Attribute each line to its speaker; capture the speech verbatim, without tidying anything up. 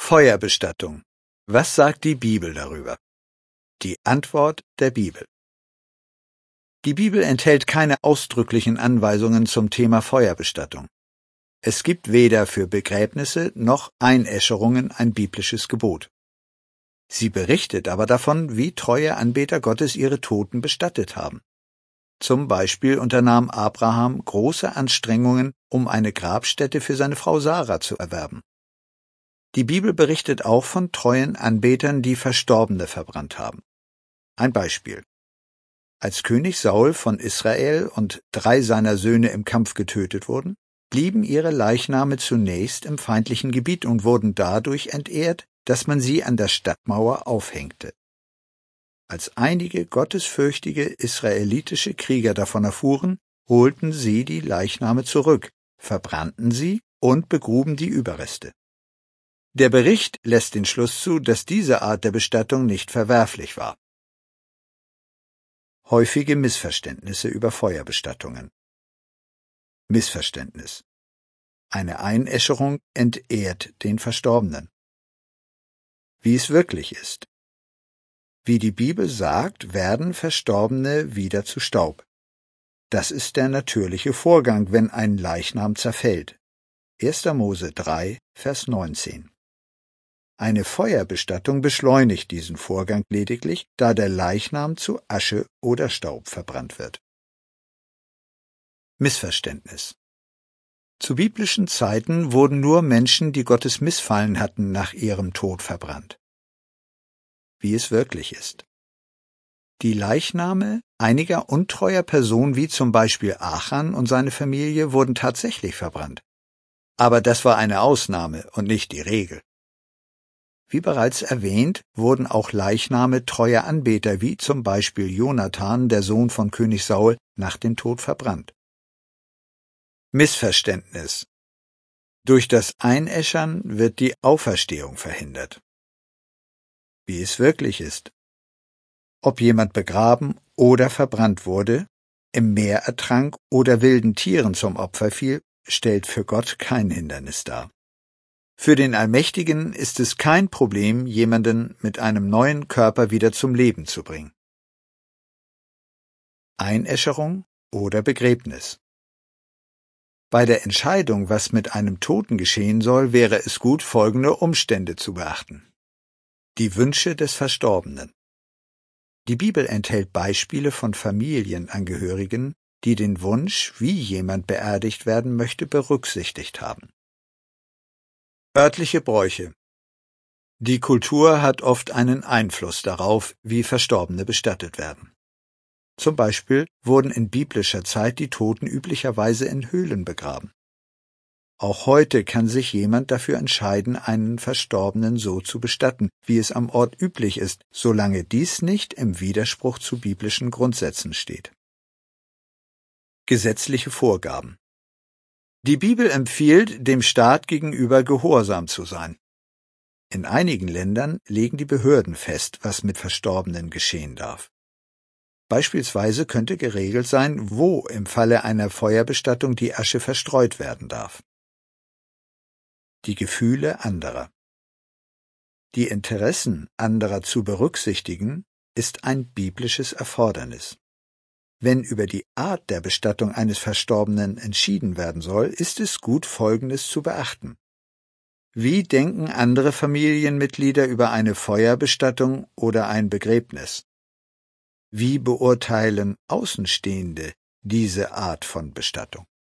Speaker 1: Feuerbestattung. Was sagt die Bibel darüber? Die Antwort der Bibel. Die Bibel enthält keine ausdrücklichen Anweisungen zum Thema Feuerbestattung. Es gibt weder für Begräbnisse noch Einäscherungen ein biblisches Gebot. Sie berichtet aber davon, wie treue Anbeter Gottes ihre Toten bestattet haben. Zum Beispiel unternahm Abraham große Anstrengungen, um eine Grabstätte für seine Frau Sarah zu erwerben. Die Bibel berichtet auch von treuen Anbetern, die Verstorbene verbrannt haben. Ein Beispiel. Als König Saul von Israel und drei seiner Söhne im Kampf getötet wurden, blieben ihre Leichname zunächst im feindlichen Gebiet und wurden dadurch entehrt, dass man sie an der Stadtmauer aufhängte. Als einige gottesfürchtige israelitische Krieger davon erfuhren, holten sie die Leichname zurück, verbrannten sie und begruben die Überreste. Der Bericht lässt den Schluss zu, dass diese Art der Bestattung nicht verwerflich war. Häufige Missverständnisse über Feuerbestattungen. Missverständnis. Eine Einäscherung entehrt den Verstorbenen. Wie es wirklich ist. Wie die Bibel sagt, werden Verstorbene wieder zu Staub. Das ist der natürliche Vorgang, wenn ein Leichnam zerfällt. erster Mose drei, Vers neunzehn. Eine Feuerbestattung beschleunigt diesen Vorgang lediglich, da der Leichnam zu Asche oder Staub verbrannt wird. Missverständnis. Zu biblischen Zeiten wurden nur Menschen, die Gottes missfallen hatten, nach ihrem Tod verbrannt. Wie es wirklich ist. Die Leichname einiger untreuer Personen, wie zum Beispiel Achan und seine Familie, wurden tatsächlich verbrannt. Aber das war eine Ausnahme und nicht die Regel. Wie bereits erwähnt, wurden auch Leichname treuer Anbeter, wie zum Beispiel Jonathan, der Sohn von König Saul, nach dem Tod verbrannt. Missverständnis. Durch das Einäschern wird die Auferstehung verhindert. Wie es wirklich ist. Ob jemand begraben oder verbrannt wurde, im Meer ertrank oder wilden Tieren zum Opfer fiel, stellt für Gott kein Hindernis dar. Für den Allmächtigen ist es kein Problem, jemanden mit einem neuen Körper wieder zum Leben zu bringen. Einäscherung oder Begräbnis. Bei der Entscheidung, was mit einem Toten geschehen soll, wäre es gut, folgende Umstände zu beachten. Die Wünsche des Verstorbenen. Die Bibel enthält Beispiele von Familienangehörigen, die den Wunsch, wie jemand beerdigt werden möchte, berücksichtigt haben. Örtliche Bräuche. Die Kultur hat oft einen Einfluss darauf, wie Verstorbene bestattet werden. Zum Beispiel wurden in biblischer Zeit die Toten üblicherweise in Höhlen begraben. Auch heute kann sich jemand dafür entscheiden, einen Verstorbenen so zu bestatten, wie es am Ort üblich ist, solange dies nicht im Widerspruch zu biblischen Grundsätzen steht. Gesetzliche Vorgaben. Die Bibel empfiehlt, dem Staat gegenüber gehorsam zu sein. In einigen Ländern legen die Behörden fest, was mit Verstorbenen geschehen darf. Beispielsweise könnte geregelt sein, wo im Falle einer Feuerbestattung die Asche verstreut werden darf. Die Gefühle anderer. Die Interessen anderer zu berücksichtigen, ist ein biblisches Erfordernis. Wenn über die Art der Bestattung eines Verstorbenen entschieden werden soll, ist es gut, Folgendes zu beachten. Wie denken andere Familienmitglieder über eine Feuerbestattung oder ein Begräbnis? Wie beurteilen Außenstehende diese Art von Bestattung?